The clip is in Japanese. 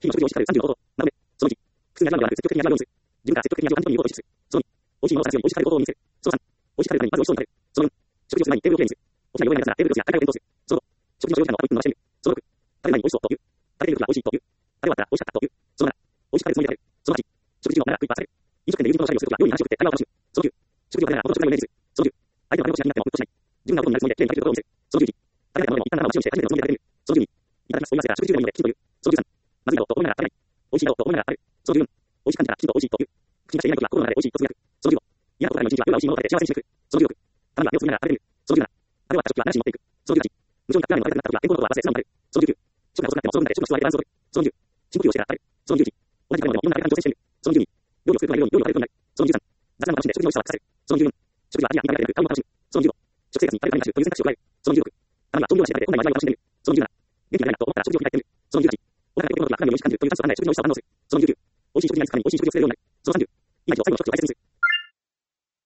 日々の食事をしっかり30のこと。なので、その1、普通に味わうのではなく積極的に味わうようにする。自分から積極的に味わう環境に身を置いてその2、美味しいものを探すように美味しく食べる行動を見せる。その3、美味しく食べるためにまず美味しそうに食べる。その4、食事をする前にテーブルをきれいにする。起きないようになったらテーブルの上や階段を転倒する。その5、食事の長時間のアップの回してみる。その6、食べる前に美味しそうと言う。食べている時は美味しいと言う。食べ終わったら美味しかったと言う。その7、美味しく食べるつもりで食べる。その8、食事中の腹が食いっぱいされる。飲食店で友人との会議をするときは料理に話を振って会話を楽しむ。その9、食事を食べながら元の食材をイメージする。その10、相手の金持ちになっても屈としない。自分が元になるつもりできれいに食べているところを見せる。その11、食べたものでも一旦生を塩して初めてのつもりで食べてみる。その12、いただきますと言い忘れたら食事中でもいいのできちんと言う。その13、まずいだろうと思いながら食べない。美味しいだろうと思いながら食べる。その14、美味しく感じたらきちんと美味しいと言う。口に出していないときは心の中で美味しいとつぶやく。その15、嫌なことないの一日は夜は美味しいものを食べて幸せにしていく。その16、たまには目をつぶりながら食べてみる。その17、食べ終わった食器は流しに持っていく。その18、無情に食べられるのが悪くなったときは健康のことは忘れ素直に食べる。その19、食が遅くなってもその分だけ食の質を上げてバランスを取る。その20、深呼吸をしてから食べる。その21、同じ食べ物でもいろんな食べ方に挑戦してみる。その22、料理を作ることがより料理を食べることになる。その23、雑談を楽しんで食事の美味しさを聞かせる。その24、食事は味や見た目だけでなく顔も楽しむ。その25、食生活に食べるためになるという選択肢を加える。その26、たまには調味料をして食べて本来の味を楽しんでみる。その27、元気がないなと思ったら食事を振り返ってみる。その28、お腹がペコペコの時はかなり美味しく感じるというチャンスを考え食事の美味しさを反応する。その29、美味しい食事につかみ美味しい食事を作れるようになる。その30、今一度最後の食事を大切にする。